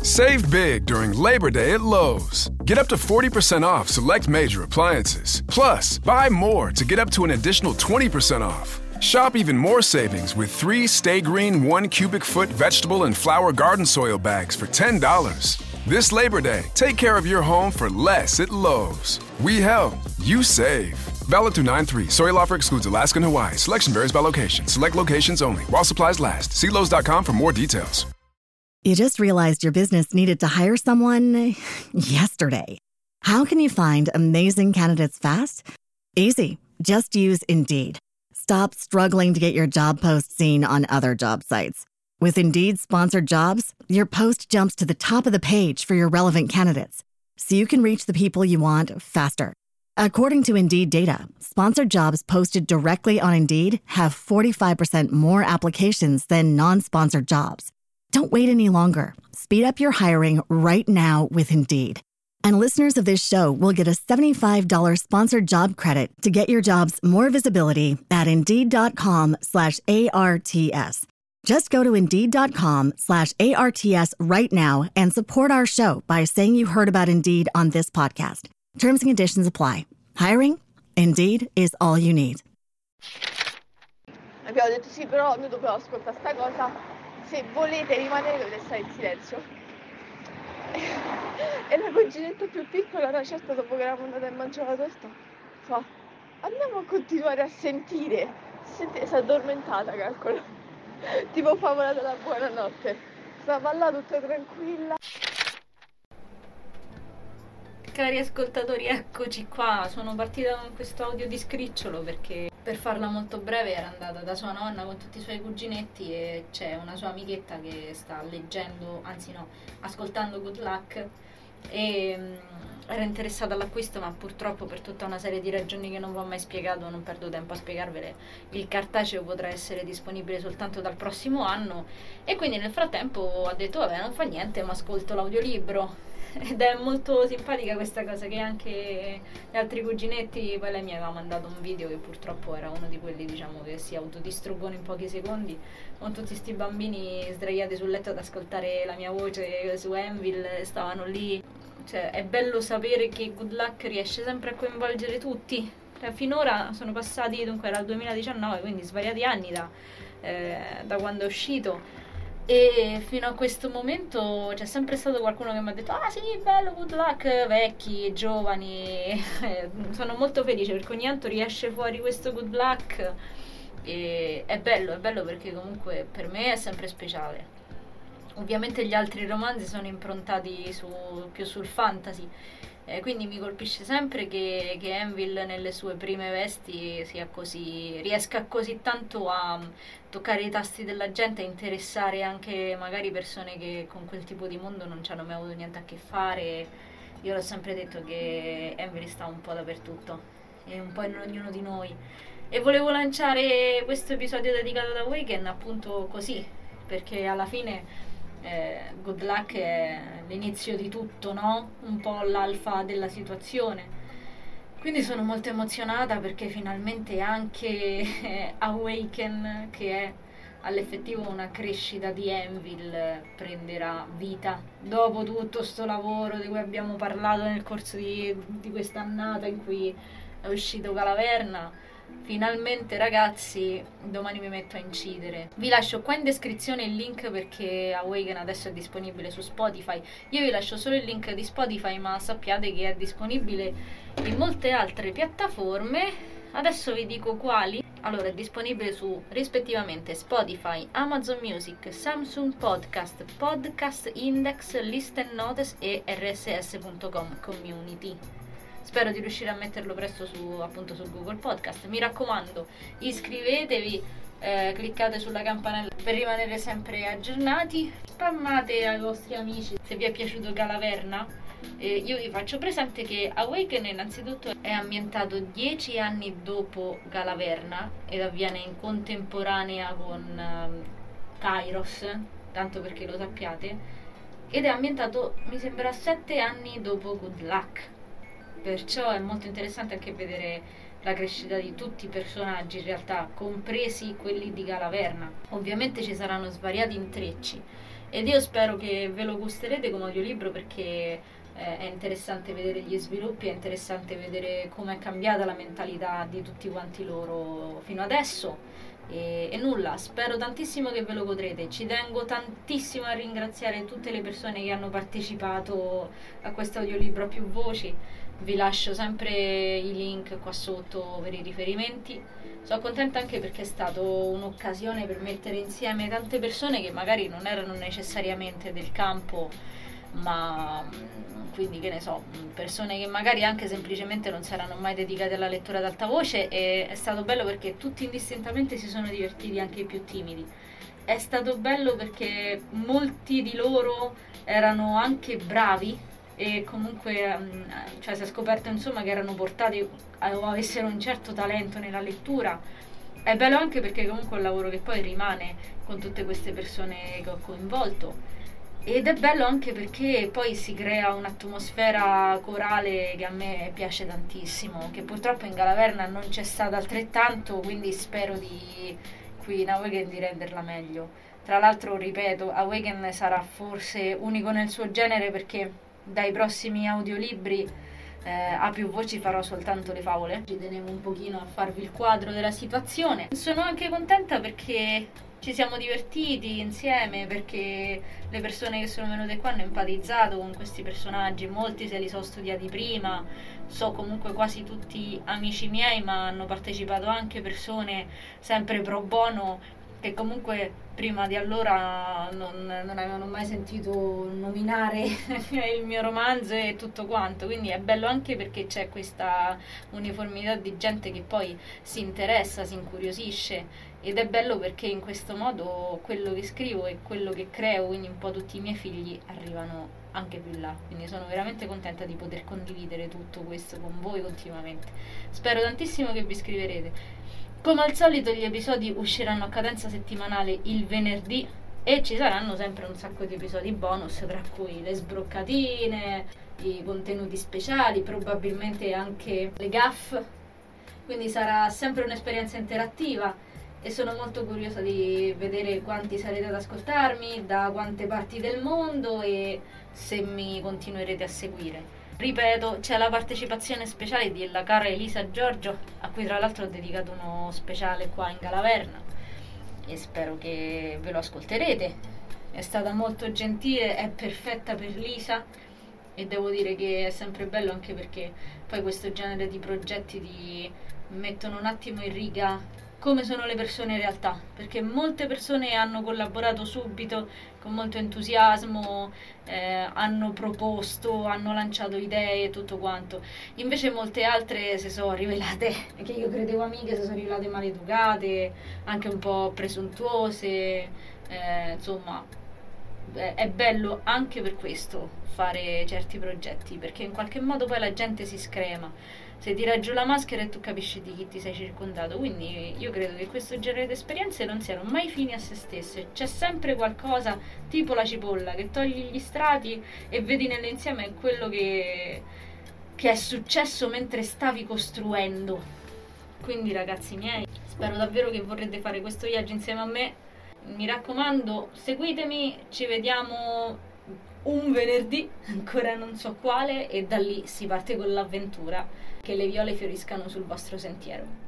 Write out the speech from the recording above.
Save big during Labor Day at Lowe's. Get up to 40% off select major appliances. Plus, buy more to get up to an additional 20% off. Shop even more savings with 3 Stay Green 1 cubic foot vegetable and flower garden soil bags for $10. This Labor Day, take care of your home for less at Lowe's. We help, you save. Valid through 9/3. Soil offer excludes Alaska and Hawaii. Selection varies by location. Select locations only. While supplies last. See Lowe's.com for more details. You just realized your business needed to hire someone yesterday. How can you find amazing candidates fast? Easy. Just use Indeed. Stop struggling to get your job post seen on other job sites. With Indeed sponsored jobs, your post jumps to the top of the page for your relevant candidates, so you can reach the people you want faster. According to Indeed data, sponsored jobs posted directly on Indeed have 45% more applications than non-sponsored jobs. Don't wait any longer. Speed up your hiring right now with Indeed. And listeners of this show will get a $75 sponsored job credit to get your jobs more visibility at Indeed.com/ARTS. Just go to Indeed.com/ARTS right now and support our show by saying you heard about Indeed on this podcast. Terms and conditions apply. Hiring? Indeed is all you need. Abbiamo detto sì, però noi dobbiamo ascoltare sta cosa. Se volete rimanere dovete stare in silenzio. E la cuginetta più piccola, una certa dopo che eravamo andate a mangiare la torta, fa: andiamo a continuare a sentire. Si è addormentata, calcola. Tipo favola della buonanotte. Stava là tutta tranquilla. Cari ascoltatori, eccoci qua. Sono partita con questo audio di scricciolo perché, per farla molto breve, era andata da sua nonna con tutti i suoi cuginetti e c'è una sua amichetta che sta leggendo, anzi no, ascoltando Good Luck e era interessata all'acquisto, ma purtroppo per tutta una serie di ragioni che non vi ho mai spiegato, non perdo tempo a spiegarvele, il cartaceo potrà essere disponibile soltanto dal prossimo anno e quindi nel frattempo ha detto vabbè, non fa niente, ma ascolto l'audiolibro. Ed è molto simpatica questa cosa, che anche gli altri cuginetti, poi lei mi aveva mandato un video che purtroppo era uno di quelli, diciamo, che si autodistruggono in pochi secondi, con tutti sti bambini sdraiati sul letto ad ascoltare la mia voce su Anvil, stavano lì. Cioè, è bello sapere che Good Luck riesce sempre a coinvolgere tutti. Cioè, finora sono passati, dunque era il 2019, quindi svariati anni da quando è uscito. E fino a questo momento c'è sempre stato qualcuno che mi ha detto ah sì, bello Good Luck, vecchi, giovani. Sono molto felice perché ogni tanto riesce fuori questo Good Luck e è bello perché comunque per me è sempre speciale. Ovviamente gli altri romanzi sono improntati più sul fantasy, quindi mi colpisce sempre che Anvil nelle sue prime vesti riesca così tanto a toccare i tasti della gente e interessare anche magari persone che con quel tipo di mondo non ci hanno mai avuto niente a che fare. Io l'ho sempre detto che Anvil sta un po' dappertutto e un po' in ognuno di noi, e volevo lanciare questo episodio dedicato ad Awaken appunto così, perché alla fine Good Luck è l'inizio di tutto, no? Un po' l'alfa della situazione. Quindi sono molto emozionata perché finalmente anche Awaken, che è all'effettivo una crescita di Anvil, prenderà vita dopo tutto sto lavoro di cui abbiamo parlato nel corso di quest'annata in cui è uscito Calaverna. Finalmente ragazzi, domani mi metto a incidere. Vi lascio qua in descrizione il link perché Awaken adesso è disponibile su Spotify. Io vi lascio solo il link di Spotify, ma sappiate che è disponibile in molte altre piattaforme. Adesso vi dico quali. Allora, è disponibile su rispettivamente Spotify, Amazon Music, Samsung Podcast, Podcast Index, Listen Notes e rss.com Community. Spero di riuscire a metterlo presto appunto su Google Podcast. Mi raccomando, iscrivetevi, cliccate sulla campanella per rimanere sempre aggiornati, spammate ai vostri amici se vi è piaciuto Calaverna. Io vi faccio presente che Awaken innanzitutto è ambientato 10 anni dopo Calaverna ed avviene in contemporanea con Kairos, tanto perché lo sappiate, ed è ambientato mi sembra 7 anni dopo Good Luck. Perciò è molto interessante anche vedere la crescita di tutti i personaggi, in realtà, compresi quelli di Calaverna. Ovviamente ci saranno svariati intrecci ed io spero che ve lo gusterete come audiolibro, perché è interessante vedere gli sviluppi, è interessante vedere come è cambiata la mentalità di tutti quanti loro fino adesso. E nulla, spero tantissimo che ve lo godrete. Ci tengo tantissimo a ringraziare tutte le persone che hanno partecipato a questo audiolibro a più voci. Vi lascio sempre i link qua sotto per i riferimenti. Sono contenta anche perché è stata un'occasione per mettere insieme tante persone che magari non erano necessariamente del campo, ma quindi, che ne so, persone che magari anche semplicemente non si erano mai dedicate alla lettura ad alta voce, e è stato bello perché tutti indistintamente si sono divertiti, anche i più timidi. È stato bello perché molti di loro erano anche bravi, e comunque cioè si è scoperto insomma che erano portati o avessero un certo talento nella lettura. È bello anche perché comunque è un lavoro che poi rimane con tutte queste persone che ho coinvolto. Ed è bello anche perché poi si crea un'atmosfera corale che a me piace tantissimo, che purtroppo in Galaverna non c'è stata altrettanto, quindi spero qui in Awaken di renderla meglio. Tra l'altro, ripeto, Awaken sarà forse unico nel suo genere, perché dai prossimi audiolibri a più voci farò soltanto le favole. Ci tenevo un pochino a farvi il quadro della situazione. Sono anche contenta perché ci siamo divertiti insieme, perché le persone che sono venute qua hanno empatizzato con questi personaggi, molti se li so studiati prima, so comunque quasi tutti amici miei, ma hanno partecipato anche persone sempre pro bono che comunque prima di allora non avevano mai sentito nominare il mio romanzo e tutto quanto, quindi è bello anche perché c'è questa uniformità di gente che poi si interessa, si incuriosisce, ed è bello perché in questo modo quello che scrivo e quello che creo, quindi un po' tutti i miei figli, arrivano anche più là, quindi sono veramente contenta di poter condividere tutto questo con voi continuamente. Spero tantissimo che vi iscriverete. Come al solito gli episodi usciranno a cadenza settimanale il venerdì, e ci saranno sempre un sacco di episodi bonus, tra cui le sbroccatine, i contenuti speciali, probabilmente anche le gaff, quindi sarà sempre un'esperienza interattiva e sono molto curiosa di vedere quanti sarete ad ascoltarmi, da quante parti del mondo, e se mi continuerete a seguire. Ripeto, c'è la partecipazione speciale della cara Elisa Giorgio, a cui tra l'altro ho dedicato uno speciale qua in Galaverna, e spero che ve lo ascolterete. È stata molto gentile, è perfetta per Lisa, e devo dire che è sempre bello anche perché poi questo genere di progetti ti mettono un attimo in riga come sono le persone in realtà, perché molte persone hanno collaborato subito con molto entusiasmo, hanno proposto, hanno lanciato idee e tutto quanto. Invece molte altre si sono rivelate, che io credevo amiche, si sono rivelate maleducate, anche un po' presuntuose, insomma. È bello anche per questo fare certi progetti, perché in qualche modo poi la gente si screma, se tira giù la maschera e tu capisci di chi ti sei circondato. Quindi io credo che questo genere di esperienze non siano mai fini a se stesse, c'è sempre qualcosa, tipo la cipolla, che togli gli strati e vedi nell'insieme quello che è successo mentre stavi costruendo. Quindi ragazzi miei, spero davvero che vorrete fare questo viaggio insieme a me. Mi raccomando, seguitemi, ci vediamo un venerdì, ancora non so quale, e da lì si parte con l'avventura, che le viole fioriscano sul vostro sentiero.